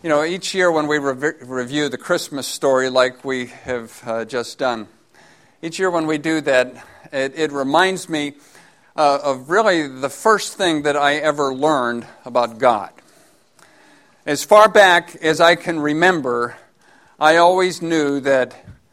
You know, each year when we review the Christmas story like we have just done, each year when we do that, it reminds me of really the first thing that I ever learned about God. As far back as I can remember, I always knew that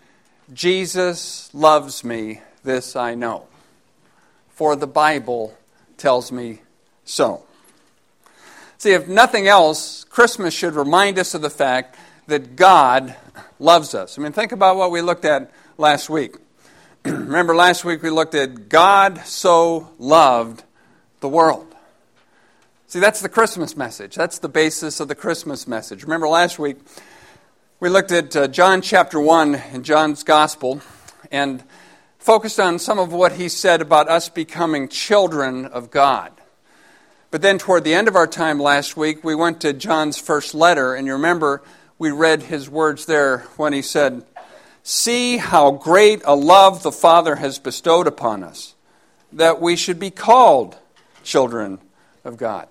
Jesus loves me, this I know, for the Bible tells me so. See, if nothing else, Christmas should remind us of the fact that God loves us. I mean, think about what we looked at last week. Remember last week we looked at God so loved the world. See, that's the Christmas message. That's the basis of the Christmas message. Remember last week we looked at John chapter 1 in John's Gospel and focused on some of what he said about us becoming children of God. But then toward the end of our time last week, we went to John's first letter, and you remember we read his words there when he said, "See how great a love the Father has bestowed upon us, that we should be called children of God."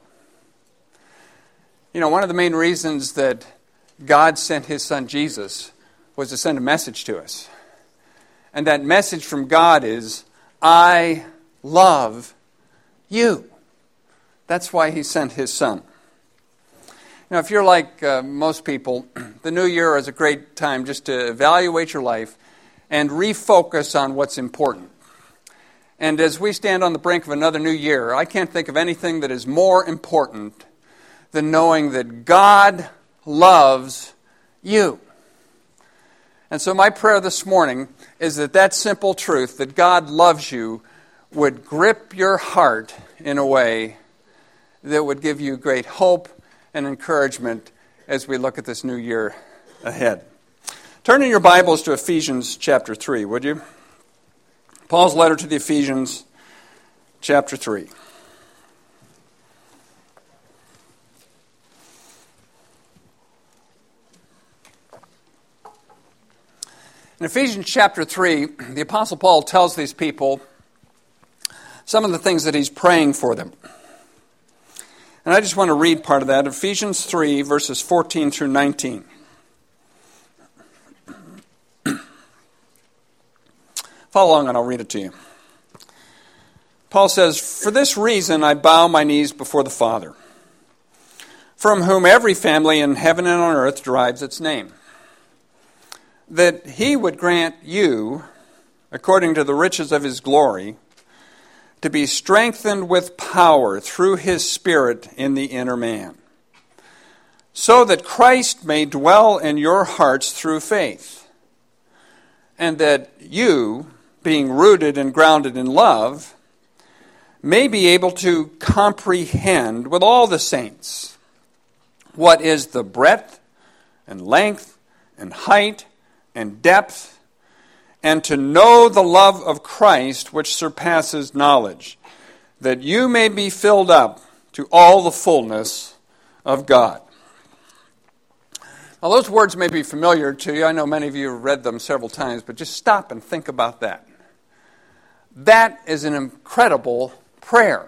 You know, one of the main reasons that God sent his son Jesus was to send a message to us. And that message from God is, I love you. That's why he sent his son. Now, if you're like most people, the new year is a great time just to evaluate your life and refocus on what's important. And as we stand on the brink of another new year, I can't think of anything that is more important than knowing that God loves you. And so my prayer this morning is that simple truth, that God loves you, would grip your heart in a way that would give you great hope and encouragement as we look at this new year ahead. Turn in your Bibles to Ephesians chapter 3, would you? Paul's letter to the Ephesians chapter 3. In Ephesians chapter 3, the Apostle Paul tells these people some of the things that he's praying for them. And I just want to read part of that, Ephesians 3, verses 14 through 19. Follow along and I'll read it to you. Paul says, "For this reason I bow my knees before the Father, from whom every family in heaven and on earth derives its name, that he would grant you, according to the riches of his glory, to be strengthened with power through his Spirit in the inner man, so that Christ may dwell in your hearts through faith, and that you, being rooted and grounded in love, may be able to comprehend with all the saints what is the breadth and length and height and depth, and to know the love of Christ which surpasses knowledge, that you may be filled up to all the fullness of God." Now those words may be familiar to you. I know many of you have read them several times, but just stop and think about that. That is an incredible prayer.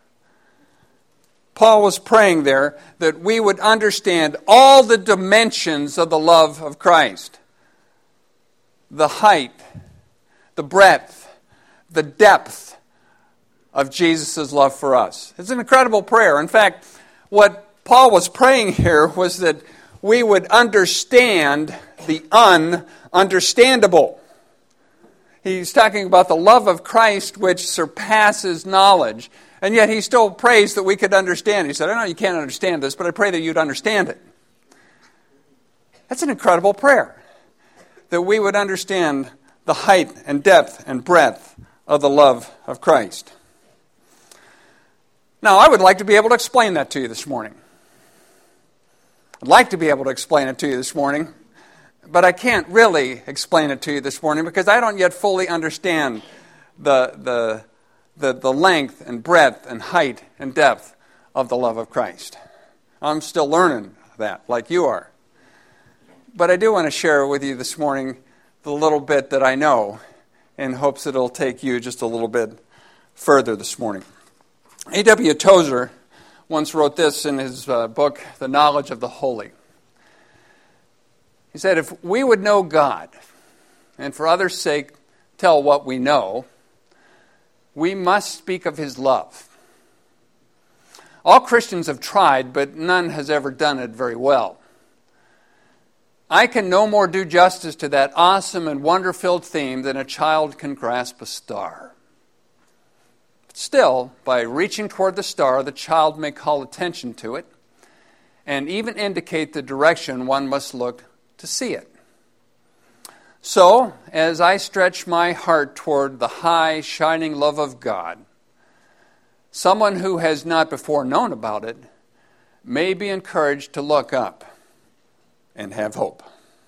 Paul was praying there that we would understand all the dimensions of the love of Christ. The height, the breadth, the depth of Jesus' love for us. It's an incredible prayer. In fact, what Paul was praying here was that we would understand the ununderstandable. He's talking about the love of Christ which surpasses knowledge, and yet he still prays that we could understand. He said, I know you can't understand this, but I pray that you'd understand it. That's an incredible prayer, that we would understand the height and depth and breadth of the love of Christ. Now, I would like to be able to explain that to you this morning. I'd like to be able to explain it to you this morning, but I can't really explain it to you this morning because I don't yet fully understand the length and breadth and height and depth of the love of Christ. I'm still learning that, like you are. But I do want to share with you this morning the little bit that I know in hopes that it'll take you just a little bit further this morning. A.W. Tozer once wrote this in his book, The Knowledge of the Holy. He said, if we would know God, and for others' sake tell what we know, we must speak of His love. All Christians have tried, but none has ever done it very well. I can no more do justice to that awesome and wonder-filled theme than a child can grasp a star. But still, by reaching toward the star, the child may call attention to it and even indicate the direction one must look to see it. So, as I stretch my heart toward the high, shining love of God, someone who has not before known about it may be encouraged to look up and have hope.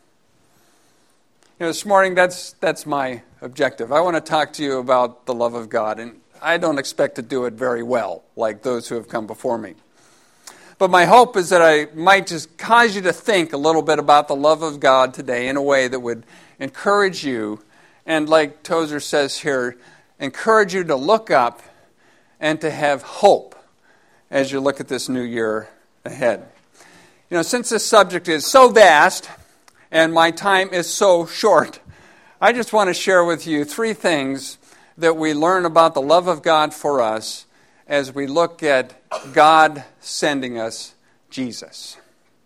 This morning, that's my objective. I want to talk to you about the love of God, and I don't expect to do it very well, like those who have come before me. But my hope is that I might just cause you to think a little bit about the love of God today in a way that would encourage you, and like Tozer says here, encourage you to look up and to have hope as you look at this new year ahead. Since this subject is so vast and my time is so short, I just want to share with you 3 things that we learn about the love of God for us as we look at God sending us Jesus.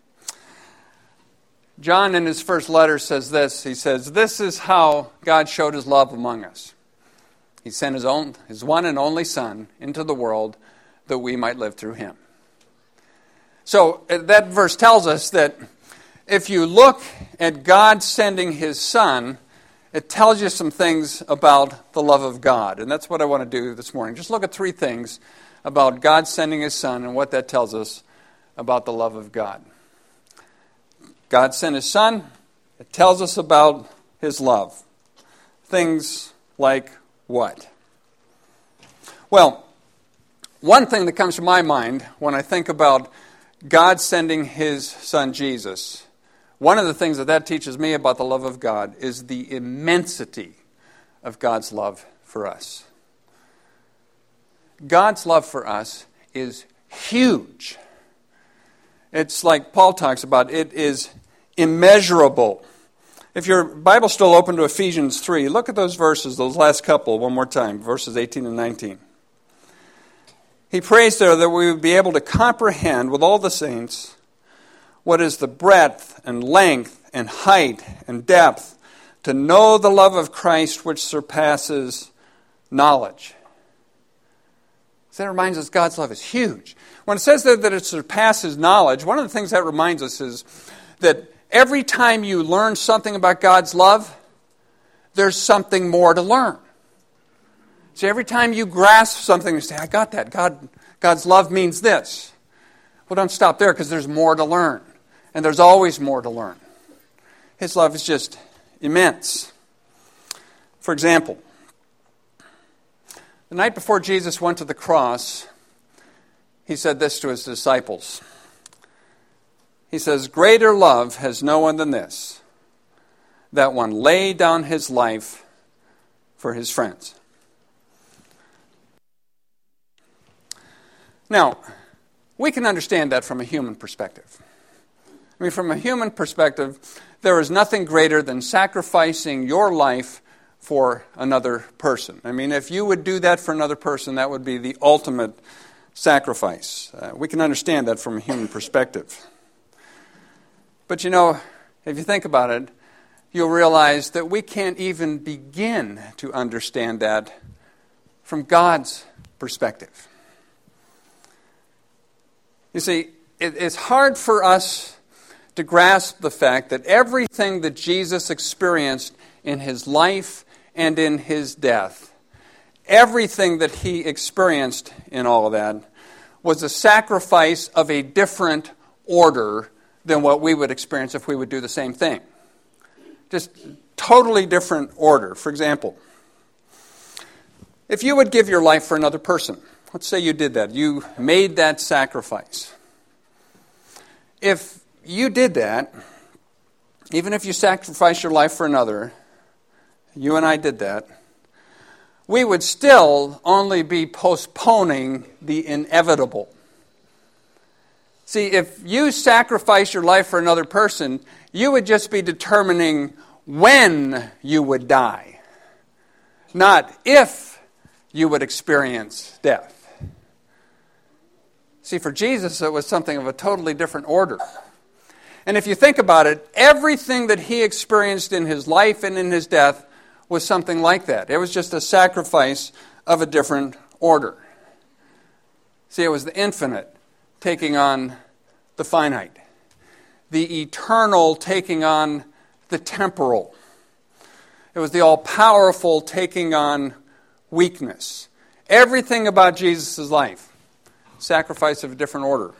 John in his first letter says this. He says, "This is how God showed His love among us. He sent His one and only Son into the world that we might live through Him." So that verse tells us that if you look at God sending His Son, it tells you some things about the love of God. And that's what I want to do this morning. Just look at 3 things about God sending His Son and what that tells us about the love of God. God sent His Son. It tells us about His love. Things like what? Well, one thing that comes to my mind when I think about God sending His Son Jesus, one of the things that teaches me about the love of God is the immensity of God's love for us. God's love for us is huge. It's like Paul talks about, it is immeasurable. If your Bible's still open to Ephesians 3, look at those verses, those last couple, one more time, verses 18 and 19. He prays there that we would be able to comprehend with all the saints what is the breadth and length and height and depth, to know the love of Christ which surpasses knowledge. So that reminds us God's love is huge. When it says that it surpasses knowledge, one of the things that reminds us is that every time you learn something about God's love, there's something more to learn. So every time you grasp something, you say, I got that. God's love means this. Well, don't stop there, because there's more to learn. And there's always more to learn. His love is just immense. For example, the night before Jesus went to the cross, He said this to His disciples. He says, "Greater love has no one than this, that one lay down his life for his friends." Now, we can understand that from a human perspective. I mean, from a human perspective, there is nothing greater than sacrificing your life for another person. I mean, if you would do that for another person, that would be the ultimate sacrifice. We can understand that from a human perspective. But if you think about it, you'll realize that we can't even begin to understand that from God's perspective. You see, it's hard for us to grasp the fact that everything that Jesus experienced in His life and in His death, everything that He experienced in all of that, was a sacrifice of a different order than what we would experience if we would do the same thing. Just totally different order. For example, if you would give your life for another person, let's say you did that. You made that sacrifice. If you did that, even if you sacrificed your life for another, you and I did that, we would still only be postponing the inevitable. See, if you sacrifice your life for another person, you would just be determining when you would die, not if you would experience death. See, for Jesus, it was something of a totally different order. And if you think about it, everything that he experienced in his life and in his death was something like that. It was just a sacrifice of a different order. See, it was the infinite taking on the finite, the eternal taking on the temporal. It was the all-powerful taking on weakness. Everything about Jesus' life, sacrifice of a different order.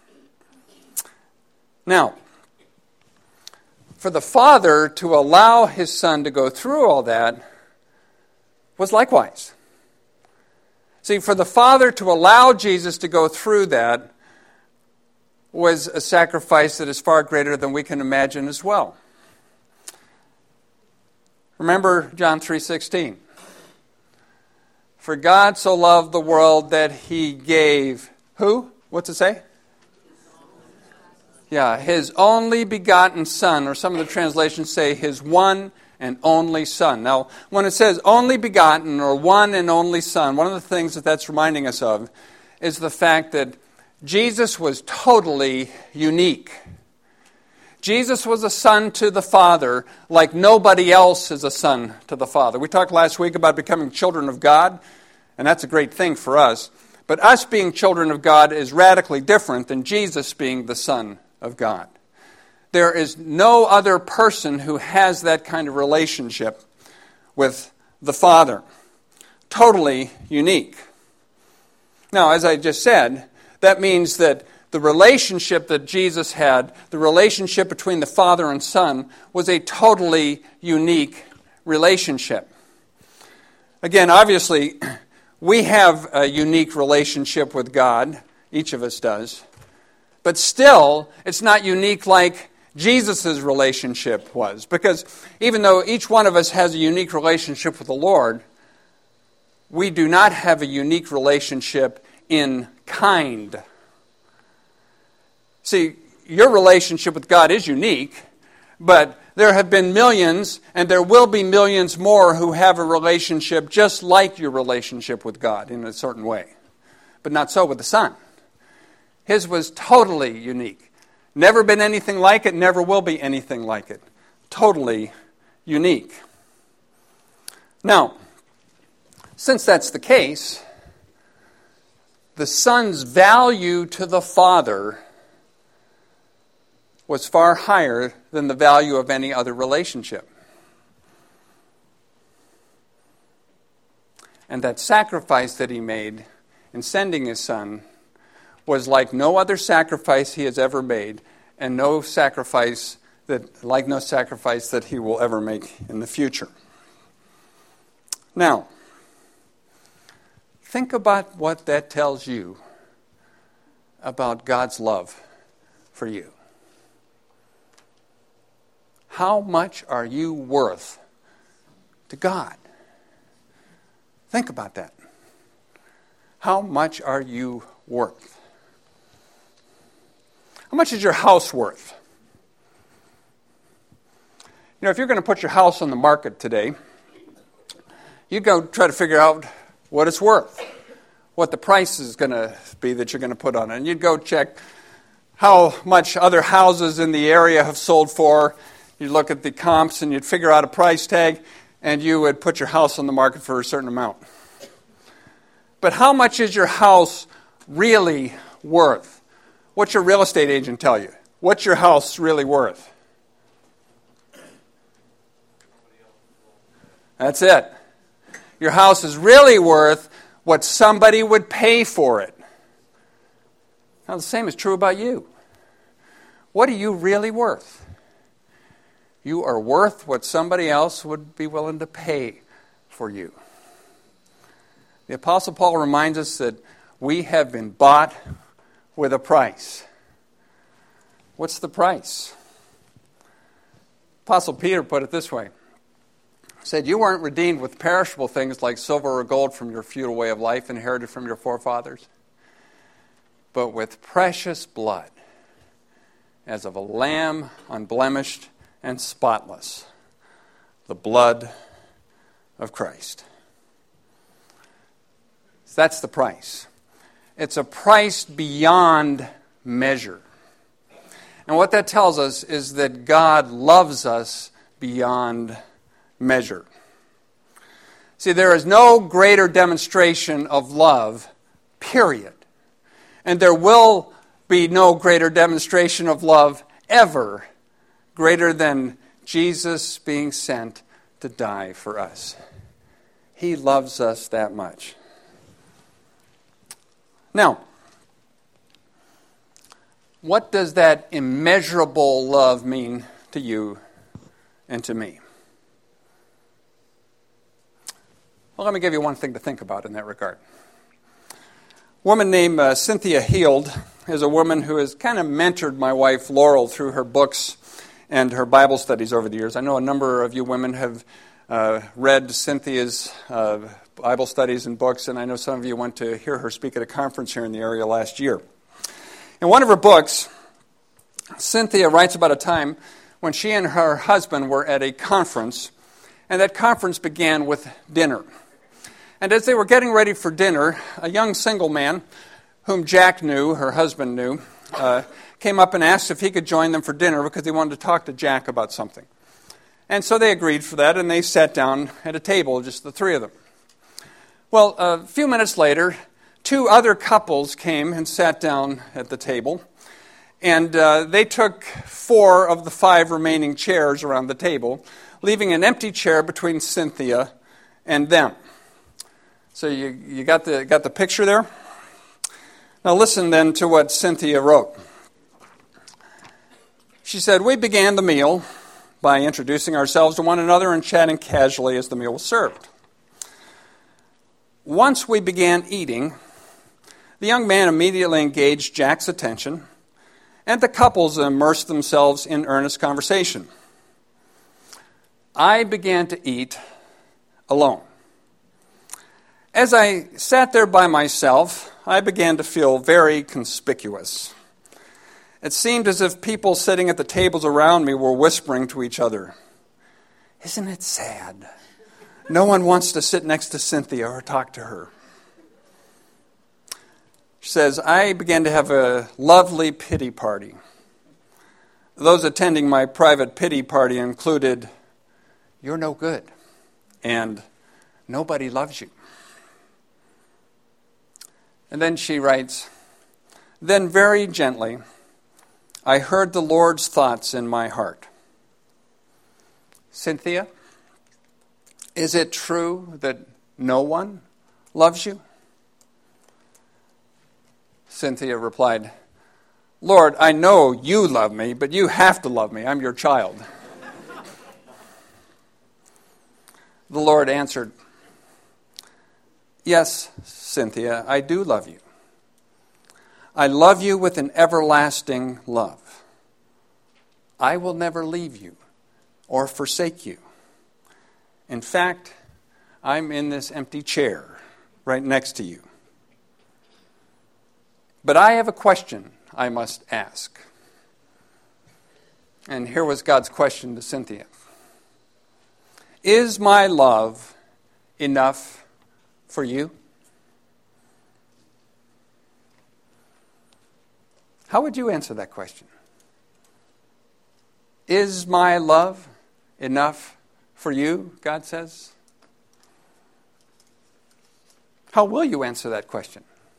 Now, for the Father to allow his Son to go through all that was likewise. See, for the Father to allow Jesus to go through that was a sacrifice that is far greater than we can imagine as well. Remember John 3:16. For God so loved the world that he gave, who? What's it say? Yeah, his only begotten Son, or some of the translations say his one and only Son. Now, when it says only begotten or one and only Son, one of the things that that's reminding us of is the fact that Jesus was totally unique. Jesus was a son to the Father like nobody else is a son to the Father. We talked last week about becoming children of God, and that's a great thing for us. But us being children of God is radically different than Jesus being the Son of God. There is no other person who has that kind of relationship with the Father. Totally unique. Now, as I just said, that means that the relationship that Jesus had, the relationship between the Father and Son, was a totally unique relationship. Again, obviously, we have a unique relationship with God. Each of us does. But still, it's not unique like Jesus' relationship was. Because even though each one of us has a unique relationship with the Lord, we do not have a unique relationship in kind. See, your relationship with God is unique, but there have been millions, and there will be millions more who have a relationship just like your relationship with God in a certain way. But not so with the Son. His was totally unique. Never been anything like it, never will be anything like it. Totally unique. Now, since that's the case, the Son's value to the Father was far higher than the value of any other relationship. And that sacrifice that he made in sending his Son was like no other sacrifice he has ever made, and no sacrifice that he will ever make in the future. Now, think about what that tells you about God's love for you. How much are you worth to God? Think about that. How much are you worth? How much is your house worth? You know, if you're going to put your house on the market today, you go try to figure out what it's worth, what the price is going to be that you're going to put on it. And you'd go check how much other houses in the area have sold for. You'd look at the comps and you'd figure out a price tag, and you would put your house on the market for a certain amount. But how much is your house really worth? What's your real estate agent tell you? What's your house really worth? That's it. Your house is really worth what somebody would pay for it. Now, the same is true about you. What are you really worth? You are worth what somebody else would be willing to pay for you. The Apostle Paul reminds us that we have been bought with a price. What's the price? Apostle Peter put it this way. He said, you weren't redeemed with perishable things like silver or gold from your futile way of life inherited from your forefathers, but with precious blood, as of a lamb unblemished and spotless, the blood of Christ. So that's the price. It's a price beyond measure. And what that tells us is that God loves us beyond measure. See, there is no greater demonstration of love, period. And there will be no greater demonstration of love ever greater than Jesus being sent to die for us. He loves us that much. Now, what does that immeasurable love mean to you and to me? Well, let me give you one thing to think about in that regard. A woman named Cynthia Heald is a woman who has kind of mentored my wife Laurel through her books and her Bible studies over the years. I know a number of you women have read Cynthia's Bible studies and books, and I know some of you went to hear her speak at a conference here in the area last year. In one of her books, Cynthia writes about a time when she and her husband were at a conference, and that conference began with dinner. And as they were getting ready for dinner, a young single man, whom Jack knew, her husband knew, came up and asked if he could join them for dinner because he wanted to talk to Jack about something. And so they agreed for that, and they sat down at a table, just the three of them. Well, a few minutes later, two other couples came and sat down at the table, and they took 4 of the 5 remaining chairs around the table, leaving an empty chair between Cynthia and them. So you got the picture there? Now listen then to what Cynthia wrote. She said, "We began the meal by introducing ourselves to one another and chatting casually as the meal was served. Once we began eating, the young man immediately engaged Jack's attention, and the couples immersed themselves in earnest conversation. I began to eat alone. As I sat there by myself, I began to feel very conspicuous. It seemed as if people sitting at the tables around me were whispering to each other, 'Isn't it sad? No one wants to sit next to Cynthia or talk to her.' She says, I began to have a lovely pity party. Those attending my private pity party included, 'You're no good,' and 'Nobody loves you.'" And then she writes, "Then very gently, I heard the Lord's thoughts in my heart. Cynthia, is it true that no one loves you?" Cynthia replied, "Lord, I know you love me, but you have to love me. I'm your child." The Lord answered, "Yes, Cynthia, I do love you. I love you with an everlasting love. I will never leave you or forsake you. In fact, I'm in this empty chair right next to you. But I have a question I must ask." And here was God's question to Cynthia. "Is my love enough for you?" How would you answer that question? Is my love enough for you, God says? How will you answer that question?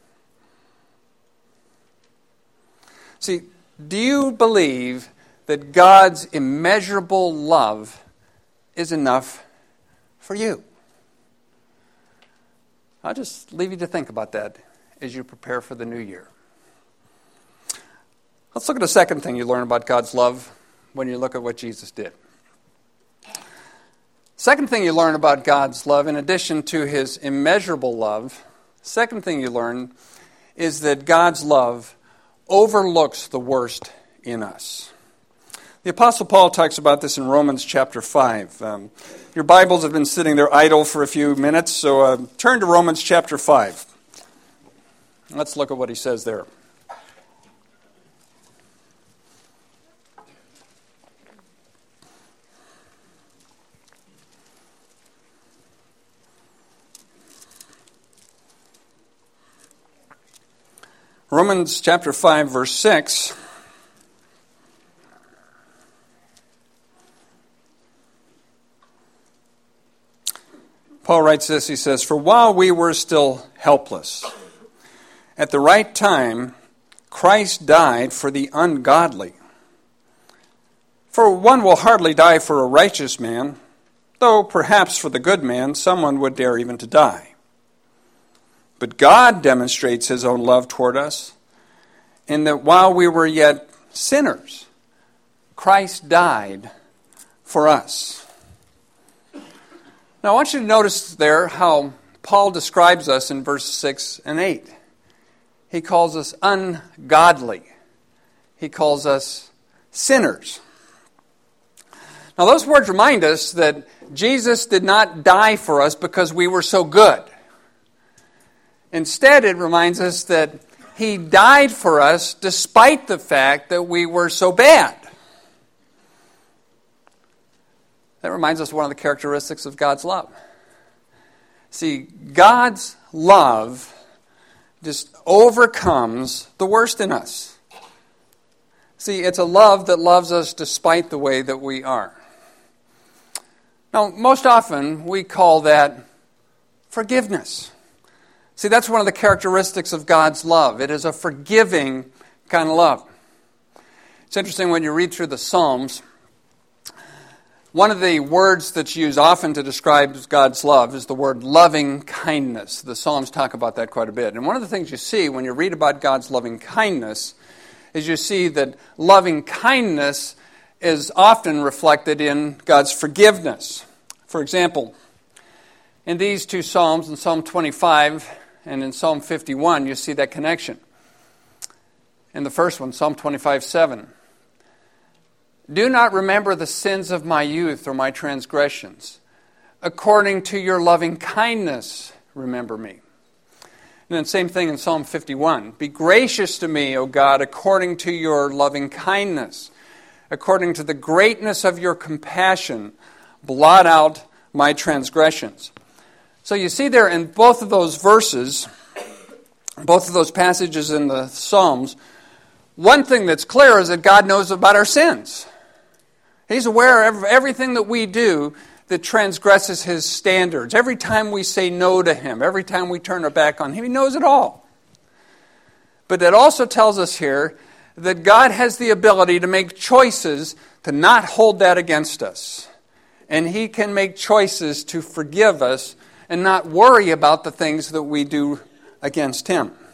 See, do you believe that God's immeasurable love is enough for you? I'll just leave you to think about that as you prepare for the new year. Let's look at the second thing you learn about God's love when you look at what Jesus did. Second thing you learn about God's love, in addition to his immeasurable love, second thing you learn is that God's love overlooks the worst in us. The Apostle Paul talks about this in Romans chapter 5. Your Bibles have been sitting there idle for a few minutes, so turn to Romans chapter 5. Let's look at what he says there. Romans chapter 5, verse 6. Paul writes this, he says, "For while we were still helpless, at the right time, Christ died for the ungodly. For one will hardly die for a righteous man, though perhaps for the good man someone would dare even to die. But God demonstrates his own love toward us, in that while we were yet sinners, Christ died for us." Now I want you to notice there how Paul describes us in verses 6 and 8. He calls us ungodly. He calls us sinners. Now those words remind us that Jesus did not die for us because we were so good. Instead, it reminds us that he died for us despite the fact that we were so bad. That reminds us of one of the characteristics of God's love. See, God's love just overcomes the worst in us. See, it's a love that loves us despite the way that we are. Now, most often we call that forgiveness. See, that's one of the characteristics of God's love. It is a forgiving kind of love. It's interesting when you read through the Psalms, one of the words that's used often to describe God's love is the word loving kindness. The Psalms talk about that quite a bit. And one of the things you see when you read about God's loving kindness is you see that loving kindness is often reflected in God's forgiveness. For example, in these two Psalms, in Psalm 25 and in Psalm 51, you see that connection. In the first one, Psalm 25:7. "Do not remember the sins of my youth or my transgressions. According to your loving kindness, remember me." And then same thing in Psalm 51. "Be gracious to me, O God, according to your loving kindness. According to the greatness of your compassion, blot out my transgressions." So you see there in both of those verses, both of those passages in the Psalms, one thing that's clear is that God knows about our sins. He's aware of everything that we do that transgresses his standards. Every time we say no to him, every time we turn our back on him, he knows it all. But it also tells us here that God has the ability to make choices to not hold that against us. And he can make choices to forgive us and not worry about the things that we do against him. Do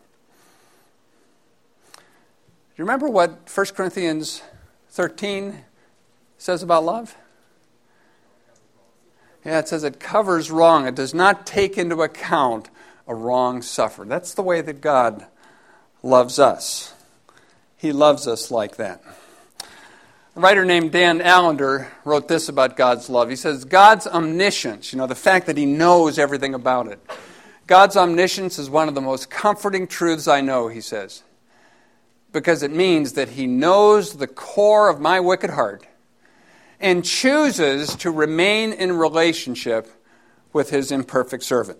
you remember what 1 Corinthians 13 says about love? Yeah, it says it covers wrong. It does not take into account a wrong suffered. That's the way that God loves us. He loves us like that. A writer named Dan Allender wrote this about God's love. He says, God's omniscience, the fact that he knows everything about it. God's omniscience is one of the most comforting truths I know, he says, because it means that he knows the core of my wicked heart and chooses to remain in relationship with his imperfect servant.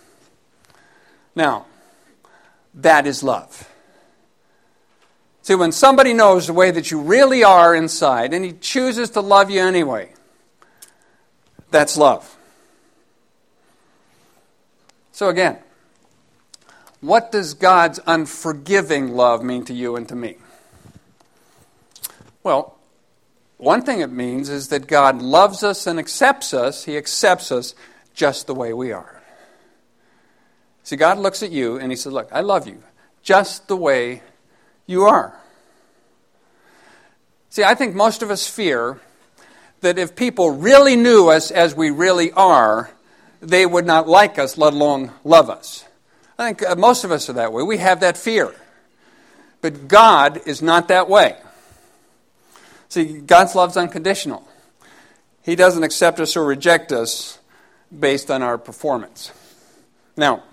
Now, that is love. See, when somebody knows the way that you really are inside and he chooses to love you anyway, that's love. So again, what does God's unforgiving love mean to you and to me? Well, one thing it means is that God loves us and accepts us. He accepts us just the way we are. See, God looks at you and he says, look, I love you just the way you are. See, I think most of us fear that if people really knew us as we really are, they would not like us, let alone love us. I think most of us are that way. We have that fear. But God is not that way. See, God's love is unconditional. He doesn't accept us or reject us based on our performance. Now,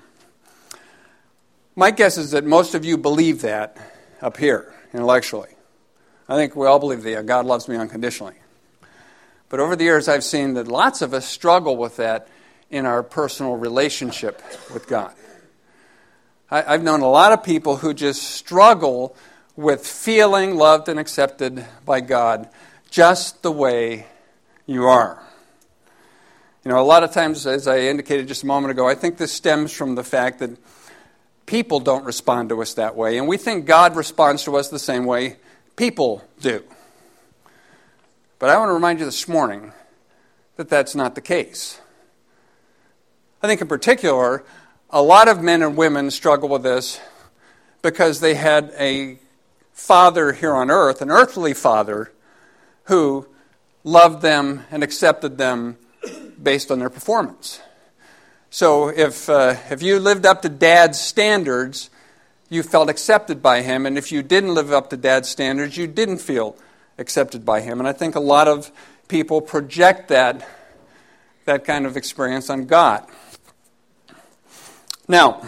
my guess is that most of you believe that up here, intellectually. I think we all believe that God loves me unconditionally. But over the years, I've seen that lots of us struggle with that in our personal relationship with God. I've known a lot of people who just struggle with feeling loved and accepted by God just the way you are. A lot of times, as I indicated just a moment ago, I think this stems from the fact that people don't respond to us that way, and we think God responds to us the same way people do. But I want to remind you this morning that that's not the case. I think in particular, a lot of men and women struggle with this because they had a father here on earth, an earthly father, who loved them and accepted them based on their performance. So if you lived up to Dad's standards, you felt accepted by him, and if you didn't live up to Dad's standards, you didn't feel accepted by him. And I think a lot of people project that kind of experience on God. Now,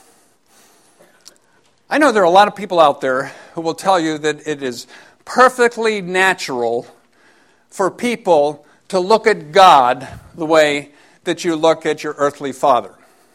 I know there are a lot of people out there who will tell you that it is perfectly natural for people to look at God the way that you look at your earthly father.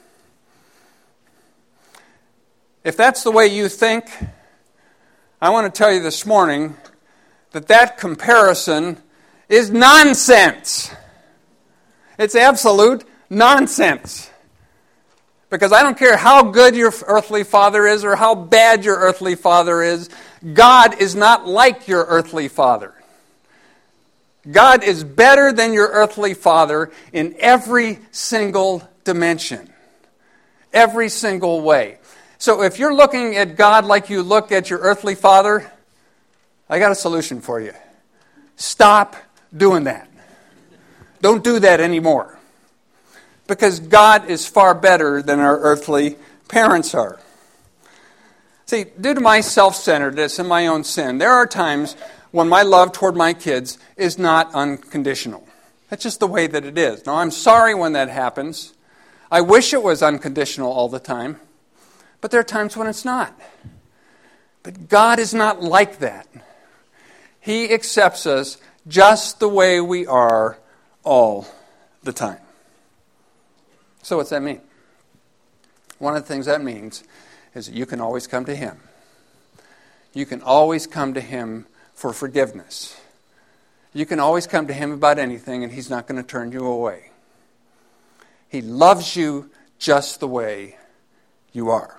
If that's the way you think, I want to tell you this morning that comparison is nonsense. It's absolute nonsense. Because I don't care how good your earthly father is or how bad your earthly father is, God is not like your earthly father. God is better than your earthly father in every single dimension. Every single way. So if you're looking at God like you look at your earthly father, I got a solution for you. Stop doing that. Don't do that anymore. Because God is far better than our earthly parents are. See, due to my self-centeredness and my own sin, there are times when my love toward my kids is not unconditional. That's just the way that it is. Now, I'm sorry when that happens. I wish it was unconditional all the time. But there are times when it's not. But God is not like that. He accepts us just the way we are all the time. So what's that mean? One of the things that means is that you can always come to Him. You can always come to Him for forgiveness. You can always come to Him about anything, and He's not going to turn you away. He loves you just the way you are.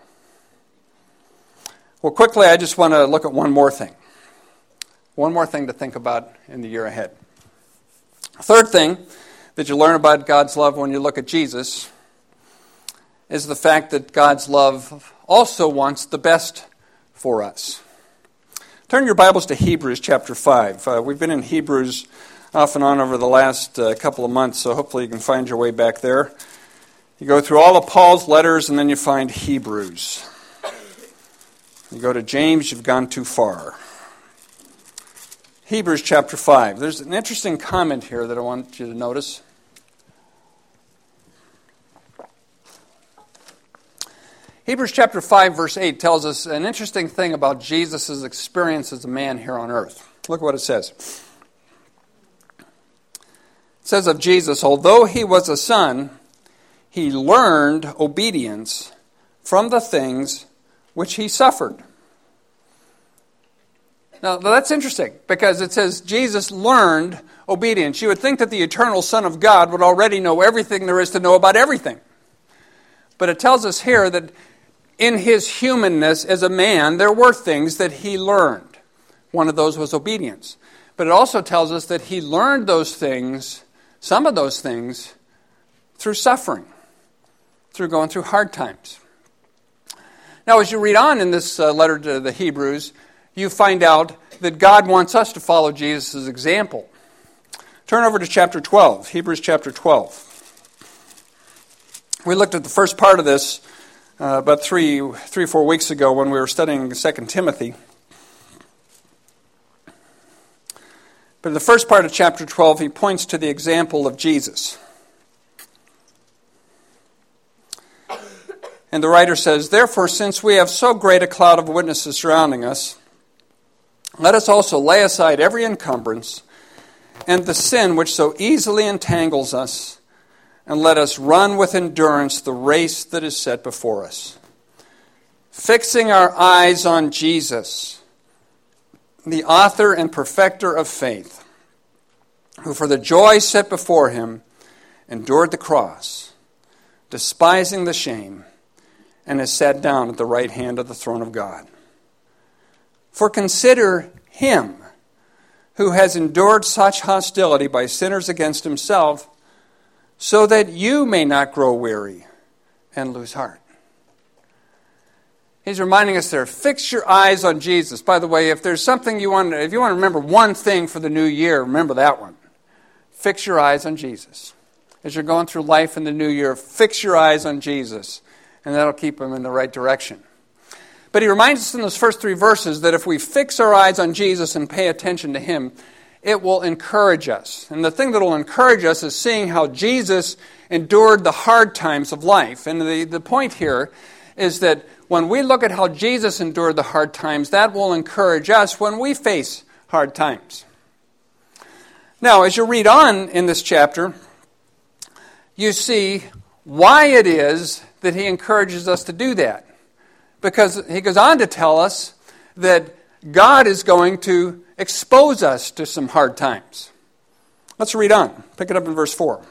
Well, quickly, I just want to look at one more thing. One more thing to think about in the year ahead. Third thing that you learn about God's love when you look at Jesus is the fact that God's love also wants the best for us. Turn your Bibles to Hebrews chapter 5. We've been in Hebrews off and on over the last couple of months, so hopefully you can find your way back there. You go through all of Paul's letters, and then you find Hebrews. You go to James, you've gone too far. Hebrews chapter 5. There's an interesting comment here that I want you to notice. Hebrews chapter 5, verse 8 tells us an interesting thing about Jesus' experience as a man here on earth. Look what it says. It says of Jesus, although he was a son, he learned obedience from the things which he suffered. Now, that's interesting, because it says Jesus learned obedience. You would think that the eternal Son of God would already know everything there is to know about everything. But it tells us here that in his humanness as a man, there were things that he learned. One of those was obedience. But it also tells us that he learned those things, some of those things, through suffering, through going through hard times. Now, as you read on in this letter to the Hebrews, you find out that God wants us to follow Jesus' example. Turn over to chapter 12, Hebrews chapter 12. We looked at the first part of this about 3 or 4 weeks ago when we were studying 2 Timothy. But in the first part of chapter 12, he points to the example of Jesus. And the writer says, therefore, since we have so great a cloud of witnesses surrounding us, let us also lay aside every encumbrance and the sin which so easily entangles us, and let us run with endurance the race that is set before us. fixing our eyes on Jesus, the author and perfecter of faith, who for the joy set before him endured the cross, despising the shame, and has sat down at the right hand of the throne of God. For consider him who has endured such hostility by sinners against himself, so that you may not grow weary and lose heart. He's reminding us there, fix your eyes on Jesus. By the way, if there's something if you want to remember one thing for the new year, remember that one. Fix your eyes on Jesus. As you're going through life in the new year, fix your eyes on Jesus, and that'll keep them in the right direction. But he reminds us in those first 3 verses that if we fix our eyes on Jesus and pay attention to him, it will encourage us. And the thing that will encourage us is seeing how Jesus endured the hard times of life. And the point here is that when we look at how Jesus endured the hard times, that will encourage us when we face hard times. Now, as you read on in this chapter, you see why it is that he encourages us to do that. Because he goes on to tell us that God is going to expose us to some hard times. Let's read on. Pick it up in verse 4.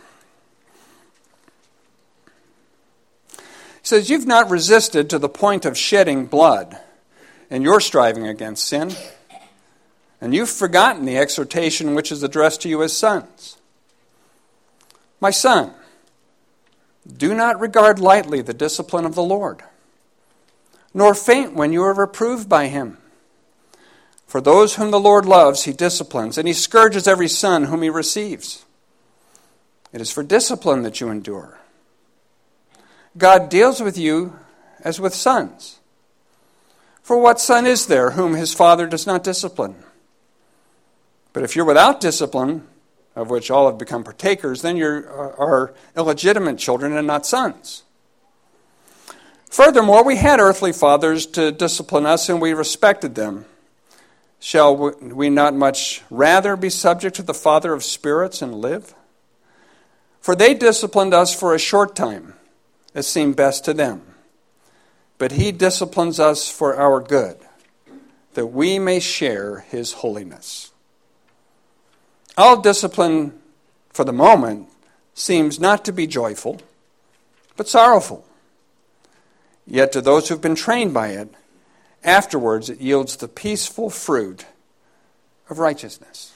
He says, "You've not resisted to the point of shedding blood in your striving against sin, and you've forgotten the exhortation which is addressed to you as sons. My son, do not regard lightly the discipline of the Lord, nor faint when you are reproved by him. For those whom the Lord loves, he disciplines, and he scourges every son whom he receives. It is for discipline that you endure. God deals with you as with sons. For what son is there whom his father does not discipline? But if you're without discipline, of which all have become partakers, then you are illegitimate children and not sons. Furthermore, we had earthly fathers to discipline us, and we respected them. Shall we not much rather be subject to the Father of spirits and live? For they disciplined us for a short time, as seemed best to them. But he disciplines us for our good, that we may share his holiness. All discipline for the moment seems not to be joyful, but sorrowful. Yet to those who have been trained by it, afterwards it yields the peaceful fruit of righteousness."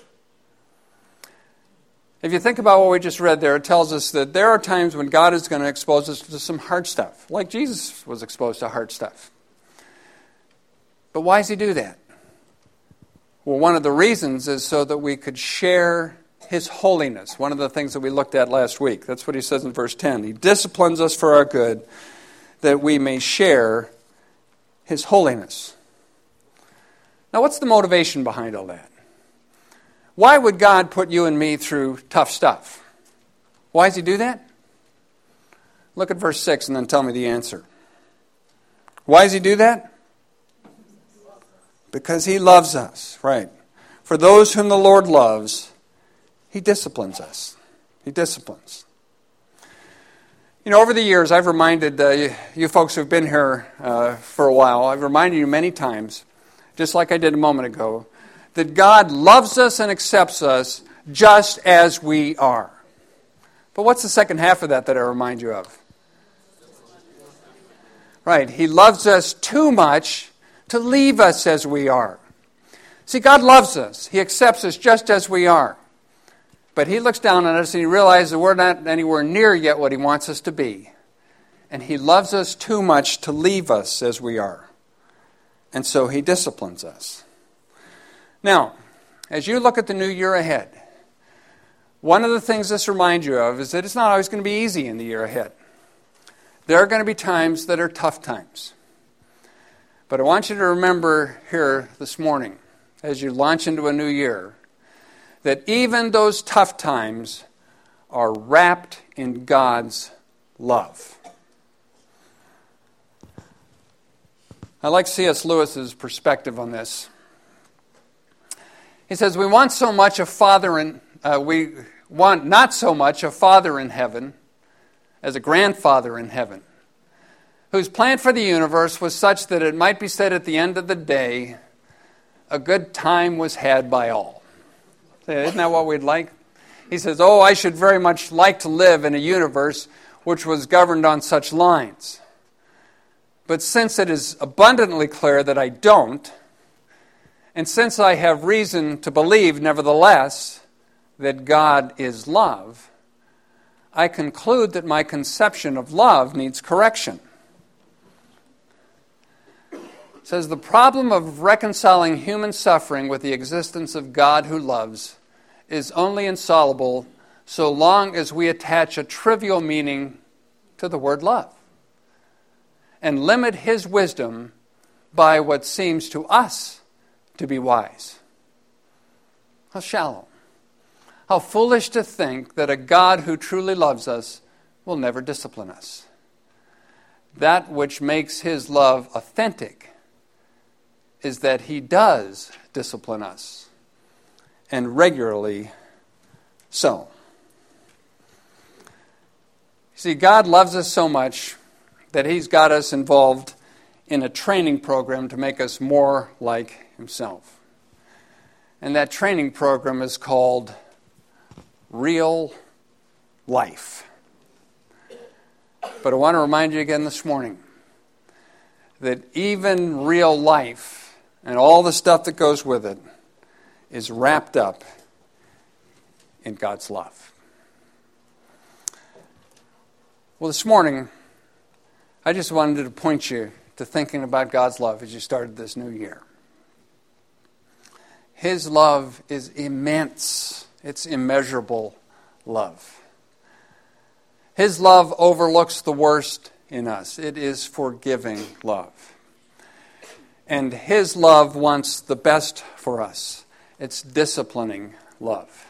If you think about what we just read there, it tells us that there are times when God is going to expose us to some hard stuff, like Jesus was exposed to hard stuff. But why does he do that? Well, one of the reasons is so that we could share his holiness. One of the things that we looked at last week. That's what he says in verse 10. He disciplines us for our good, that we may share his holiness. Now, what's the motivation behind all that? Why would God put you and me through tough stuff? Why does he do that? Look at verse 6 and then tell me the answer. Why does he do that? Because he loves us, right? For those whom the Lord loves, he disciplines us. He disciplines. You know, over the years, I've reminded you folks who've been here for a while, I've reminded you many times, just like I did a moment ago, that God loves us and accepts us just as we are. But what's the second half of that I remind you of? Right, he loves us too much to leave us as we are. See, God loves us. He accepts us just as we are. But he looks down on us and he realizes that we're not anywhere near yet what he wants us to be. And he loves us too much to leave us as we are. And so he disciplines us. Now, as you look at the new year ahead, one of the things this reminds you of is that it's not always going to be easy in the year ahead. There are going to be times that are tough times. But I want you to remember here this morning, as you launch into a new year, that even those tough times are wrapped in God's love. I like C.S. Lewis's perspective on this. He says, we want not so much a father in heaven as a grandfather in heaven, whose plan for the universe was such that it might be said at the end of the day, a good time was had by all. Isn't that what we'd like? He says, I should very much like to live in a universe which was governed on such lines. But since it is abundantly clear that I don't, and since I have reason to believe, nevertheless, that God is love, I conclude that my conception of love needs correction. It says, the problem of reconciling human suffering with the existence of God who loves is only insoluble so long as we attach a trivial meaning to the word love and limit his wisdom by what seems to us to be wise. How shallow. How foolish to think that a God who truly loves us will never discipline us. That which makes his love authentic is that he does discipline us, and regularly so. See, God loves us so much that he's got us involved in a training program to make us more like himself. And that training program is called Real Life. But I want to remind you again this morning that even real life and all the stuff that goes with it is wrapped up in God's love. Well, this morning, I just wanted to point you to thinking about God's love as you started this new year. His love is immense. It's immeasurable love. His love overlooks the worst in us. It is forgiving love. And his love wants the best for us. It's disciplining love.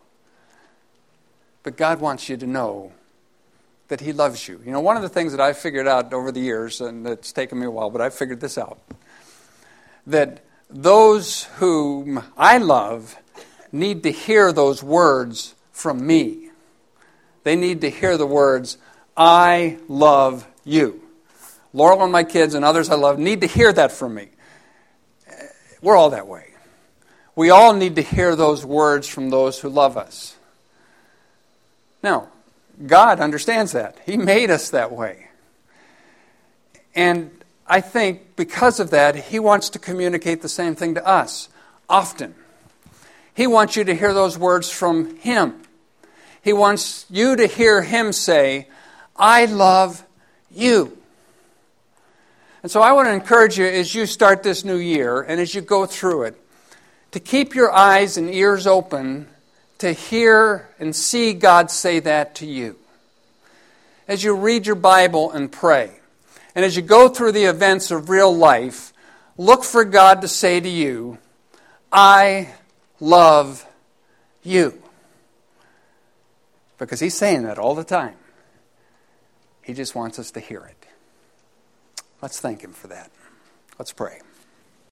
But God wants you to know that he loves you. You know, one of the things that I've figured out over the years, and it's taken me a while, but I've figured this out, that those whom I love need to hear those words from me. They need to hear the words, I love you. Laurel and my kids and others I love need to hear that from me. We're all that way. We all need to hear those words from those who love us. Now, God understands that. He made us that way. And I think because of that, he wants to communicate the same thing to us often. He wants you to hear those words from him. He wants you to hear him say, I love you. And so I want to encourage you as you start this new year and as you go through it, to keep your eyes and ears open to hear and see God say that to you. As you read your Bible and pray, and as you go through the events of real life, look for God to say to you, I love you. Because he's saying that all the time. He just wants us to hear it. Let's thank him for that. Let's pray.